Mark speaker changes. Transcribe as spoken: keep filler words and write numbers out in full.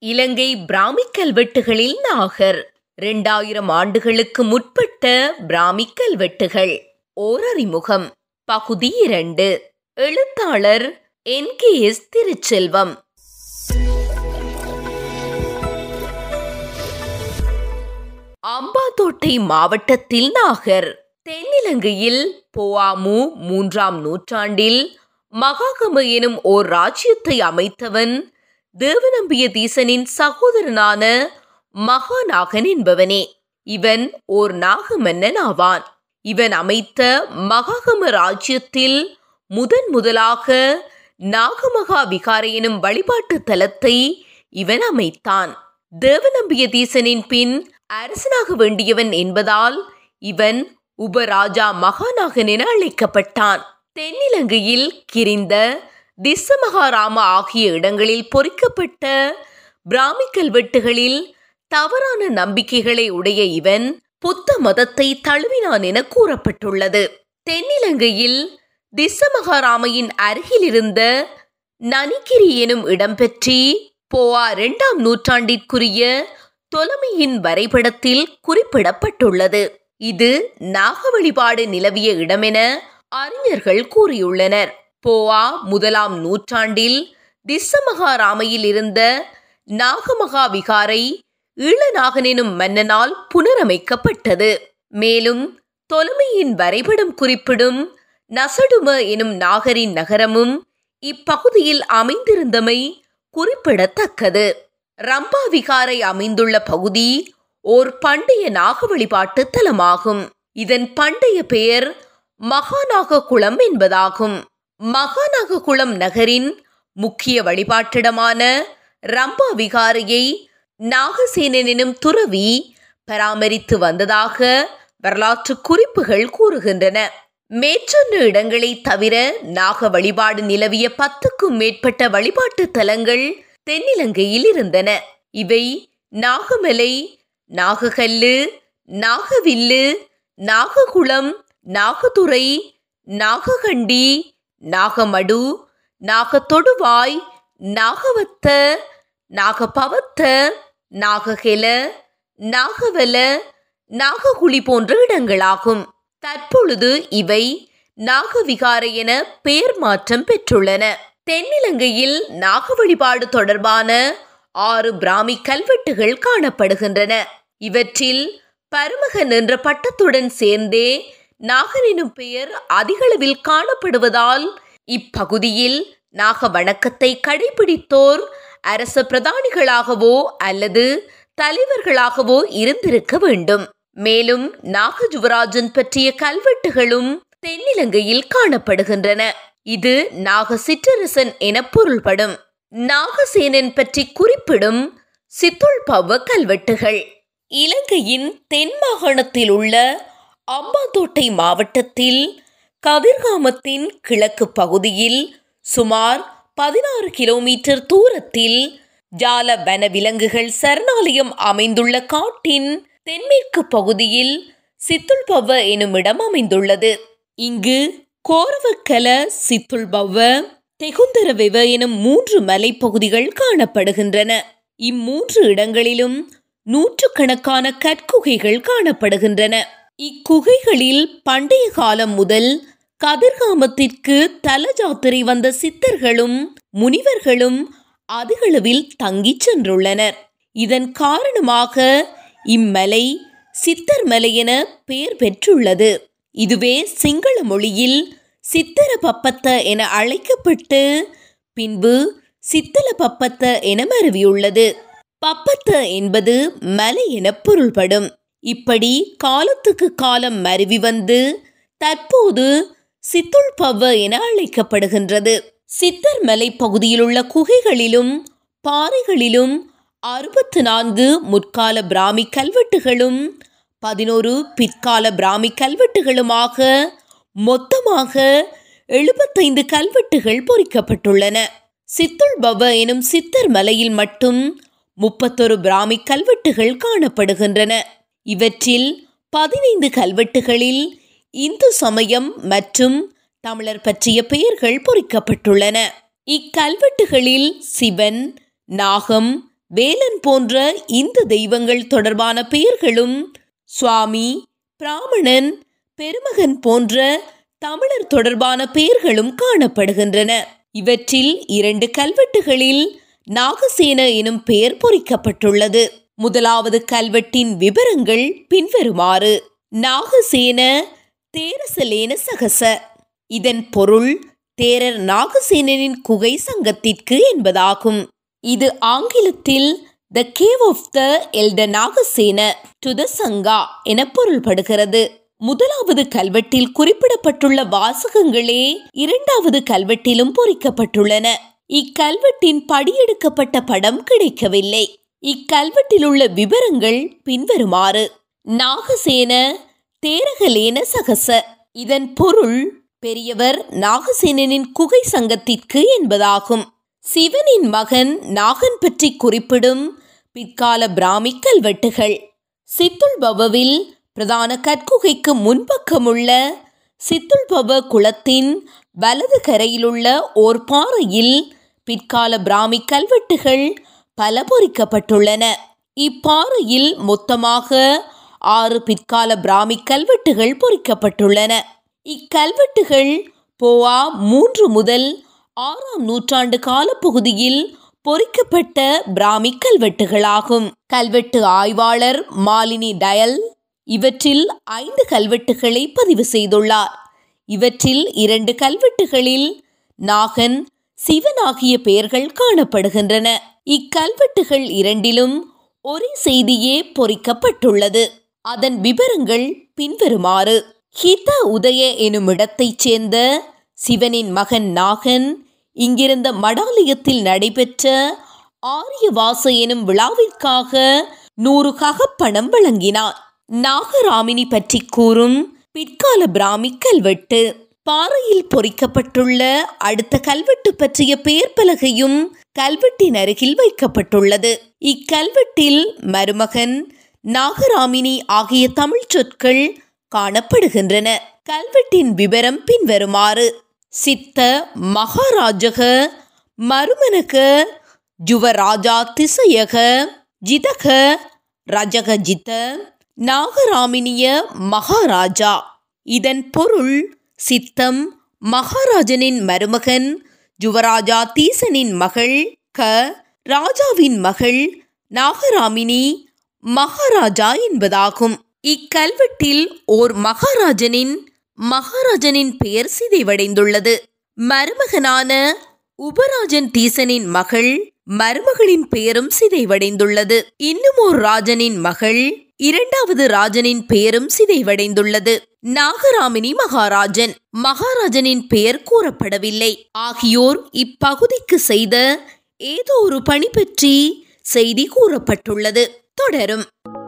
Speaker 1: இலங்கை பிராமி கல்வெட்டுகளில் நாகர் இரண்டாயிரம் ஆண்டுகளுக்கு முற்பட்ட பிராமி கல்வெட்டுகள். ஓரறிமுகம். பகுதி இரண்டு. எழுத்தாளர் N K S Thiruchelvam. Hambantota மாவட்டத்தில் நாகர். தென்னிலங்கையில் போஆமு மூன்றாம் நூற்றாண்டில் மகாகம எனும் ஓர் ராஜ்யத்தை அமைத்தவன் தேவநம்பிய தீசனின் சகோதரனான மகாநாகன் என்பவனே. இவன் ஓர் நாக மன்னன் ஆவான். இவன் அமைத்த மகாகம ராஜ்யத்தில் முதன் முதலாக நாகமகா விகாரை எனும் வழிபாட்டு தலத்தை இவன் அமைத்தான். தேவநம்பிய தீசனின் பின் அரசனாக வேண்டியவன் என்பதால் இவன் உபராஜா மகாநாகன் என அழைக்கப்பட்டான். தென்னிலங்கையில் கிரிந்த திஸ்ஸமகாராம ஆகிய இடங்களில் பொறிக்கப்பட்ட பிராமி கல்வெட்டுகளில் தவறான நம்பிக்கைகளை உடைய இவன் புத்த மதத்தை தழுவினான் என கூறப்பட்டுள்ளது. தென்னிலங்கையில் திஸ்ஸமகாராமையின் அருகில் இருந்த நனிகிரி எனும் இடம் பற்றி போஆ இரண்டாம் நூற்றாண்டிற்குரிய தொலமையின் வரைபடத்தில் குறிப்பிடப்பட்டுள்ளது. இது நாக வழிபாடு நிலவிய இடமென அறிஞர்கள் கூறியுள்ளனர். போஆ முதலாம் நூற்றாண்டில் திஸ்ஸமகாராமையில் இருந்த நாகமகா விகாரை ஈழநாகன் எனும் மன்னனால் புனரமைக்கப்பட்டது. மேலும் தொலமையின் வரைபடம் குறிப்பிடும் நசடும எனும் நாகரின் நகரமும் இப்பகுதியில் அமைந்திருந்தமை குறிப்பிடத்தக்கது. ரம்பா விகாரை அமைந்துள்ள பகுதி ஓர் பண்டைய நாக வழிபாட்டு தலமாகும். இதன் பண்டைய பெயர் மகாநாக குளம் என்பதாகும். மகாநாக குளம் நகரின் முக்கிய வழிபாட்டிடமான ரம்பா விகாரையை நாகசேனன் எனும் துறவி பராமரித்து வந்ததாக வரலாற்று குறிப்புகள் கூறுகின்றன. மேற்சொன்ன இடங்களை தவிர நாக வழிபாடு நிலவிய பத்துக்கும் மேற்பட்ட வழிபாட்டு தலங்கள் தென்னிலங்கையில் இருந்தன. இவை நாகமலை, நாகக்கல்லு, நாகவில்லு, நாககுளம், நாகதுரை, நாககண்டி, நாகமடு, நாகத்தொடுவாய், நாகவத்த, நாகபவத்த, நாககெல, நாகவல, நாககுழி போன்ற இடங்களாகும். தற்பொழுது இவை நாகவிகாரை என பெயர் மாற்றம் பெற்றுள்ளன. தென்னிலங்கையில் நாக வழிபாடு தொடர்பான ஆறு பிராமி கல்வெட்டுகள் காணப்படுகின்றன. இவற்றில் பரமகன் என்ற பட்டத்துடன் சேர்ந்தே நாகன் எனும் பெயர் அதிகளவில் காணப்படுவதால் இப்பகுதியில் நாக வணக்கத்தை கடைபிடித்தோர் அரச பிரதானிகளாகவோ அல்லது தலைவர்களாகவோ இருந்திருக்க வேண்டும். மேலும் நாகஜுவராஜன் பற்றிய கல்வெட்டுகளும் தென்னிலங்கையில் காணப்படுகின்றன. இது நாக சிற்றரசன் என பொருள்படும். நாகசேனன் பற்றி குறிப்பிடும் சித்துள்பவ கல்வெட்டுகள். இலங்கையின் தென் மாகாணத்தில் உள்ள அம்பாந்தோட்டை மாவட்டத்தில் கதிர்காமத்தின் கிழக்கு பகுதியில் சுமார் பதினாறு கிலோமீட்டர் தூரத்தில் ஜால வன விலங்குகள் சரணாலயம் அமைந்துள்ள காட்டின் தென்மேற்கு பகுதியில் சித்துள்பவ எனும் இடம் அமைந்துள்ளது. இங்கு கோரவக்கல, சித்துள்பவ, தெகுந்தரவெவ எனும் மூன்று மலைப்பகுதிகள் காணப்படுகின்றன. இம்மூன்று இடங்களிலும் நூற்றுக்கணக்கான கற்குகைகள் காணப்படுகின்றன. இக்குகைகளில் பண்டைய காலம் முதல் கதிர்காமத்திற்கு தல ஜாத்திரை வந்த சித்தர்களும் முனிவர்களும் அதிகளவில் தங்கிச் சென்றுள்ளனர். இதன் காரணமாக இம்மலை சித்தர் மலை என பெயர் பெற்றுள்ளது. இதுவே சிங்கள மொழியில் சித்தர பப்பத்த என அழைக்கப்பட்டு பின்பு சித்தல பப்பத்த என மருவியுள்ளது. பப்பத்த என்பது மலை என பொருள்படும். இப்படி காலத்துக்கு காலம் மருவி வந்து தற்போது சித்துள்பவ என அழைக்கப்படுகின்றது. சித்தர் மலை பகுதியில் உள்ள குகைகளிலும் பாறைகளிலும் அறுபத்து நான்கு முற்கால பிராமி கல்வெட்டுகளும் பதினோரு பிற்கால பிராமி கல்வெட்டுகளுமாக மொத்தமாக எழுபத்தைந்து கல்வெட்டுகள் பொறிக்கப்பட்டுள்ளன. சித்துள்பவ எனும் சித்தர் மலையில் மட்டும் முப்பத்தொரு பிராமி கல்வெட்டுகள் காணப்படுகின்றன. இவற்றில் பதினைந்து கல்வெட்டுகளில் இந்து சமயம் மற்றும் தமிழர் பற்றிய பெயர்கள் பொறிக்கப்பட்டுள்ளன. இக்கல்வெட்டுகளில் சிவன், நாகம், வேலன் போன்ற இந்து தெய்வங்கள் தொடர்பான பெயர்களும் சுவாமி, பிராமணன், பெருமகன் போன்ற தமிழர் தொடர்பான பெயர்களும் காணப்படுகின்றன. இவற்றில் இரண்டு கல்வெட்டுகளில் நாகசேன எனும் பெயர் பொறிக்கப்பட்டுள்ளது. முதலாவது கல்வெட்டின் விவரங்கள் பின்வருமாறு. நாகசேன தேரசலேன சகச. இதன் பொருள் தேரர் நாகசேனனின் குகை சங்கத்திற்கு என்பதாகும். இது ஆங்கிலத்தில் the cave of the elder Nagasena to the Sangha என பொருள்படுகிறது. முதலாவது கல்வெட்டில் குறிப்பிடப்பட்டுள்ள வாசகங்களே இரண்டாவது கல்வெட்டிலும் பொறிக்கப்பட்டுள்ளன. இக்கல்வெட்டின் படியெடுக்கப்பட்ட படம் கிடைக்கவில்லை. இக்கல்வெட்டில் உள்ள விவரங்கள் பின்வருமாறு. நாகசேன தேரகலேன சகச. இதன் பொருள் பெரியவர் நாகசேனனின் குகை சங்கத்திற்கு என்பதாகும். சிவனின் மகன் நாகன் பற்றி குறிப்பிடும் பிற்கால பிராமி கல்வெட்டுகள். சித்துல்பவில் பிரதான கற்குகைக்கு முன்பக்கமுள்ள சித்துல்பவ குளத்தின் வலது கரையிலுள்ள ஓர் பாறையில் பிற்கால பிராமி கல்வெட்டுகள் பல பொறிக்கப்பட்டுள்ளன. இப்பாறையில் மொத்தமாக ஆறு பிற்கால பிராமி கல்வெட்டுகள் பொறிக்கப்பட்டுள்ளன. இக்கல்வெட்டுகள் போவா மூன்று முதல் ஆறாம் நூற்றாண்டு காலப்பகுதியில் பொறிக்கப்பட்ட பிராமி கல்வெட்டுகளாகும். கல்வெட்டு ஆய்வாளர் மாலினி டயல் இவற்றில் ஐந்து கல்வெட்டுகளை பதிவு செய்துள்ளார். இவற்றில் இரண்டு கல்வெட்டுகளில் நாகன், சிவன் ஆகிய பெயர்கள் காணப்படுகின்றன. இக்கல்வெட்டுகள் இரண்டிலும் ஒரே செய்தியே பொறிக்கப்பட்டுள்ளது. அதன் விவரங்கள் பின்வருமாறு. ஹித உதய எனும் இடத்தைச் சேர்ந்த சிவனின் மகன் நாகன் இங்கிருந்த மடாலயத்தில் நடைபெற்ற ஆரியவாச எனும் விழாவிற்காக நூறு ககப்பணம் வழங்கினார். நாகராமினி பற்றி கூறும் பிற்கால பிராமி கல்வெட்டு. பாறையில் பொறிக்கப்பட்டுள்ள அடுத்த கல்வெட்டு பற்றிய பெயர் பலகையும் கல்வெட்டின் அருகில் வைக்கப்பட்டுள்ளது. இக்கல்வெட்டில் மருமகன், நாகராமினி ஆகிய தமிழ் சொற்கள் காணப்படுகின்றன. கல்வெட்டின் விவரம் பின்வருமாறு. சித்த மகாராஜக மருமனக ஜுவராஜா திசையக ஜிதக ரஜக ஜித நாகராமினிய மகாராஜா. இதன் பொருள் சித்தம் மகாராஜனின் மருமகன், ஜுவராஜா தீசனின் மகள், க ராஜாவின் மகள் நாகராமினி மகாராஜா என்பதாகும். இக்கல்வெட்டில் ஓர் மகாராஜனின் மகாராஜனின் பெயர் சிதைவடைந்துள்ளது. மருமகனான உபராஜன் தீசனின் மகள் மருமகளின் பெயரும் சிதைவடைந்துள்ளது. இன்னும் ஓர் ராஜனின் மகள் இரண்டாவது ராஜனின் பெயரும் சிதைவடைந்துள்ளது. நாகராமினி மகாராஜன், மகாராஜனின் பெயர் கூறப்படவில்லை. ஆகியோர் இப்பகுதிக்கு செய்த ஏதோ ஒரு பணி பற்றி செய்தி கூறப்பட்டுள்ளது. தொடரும்.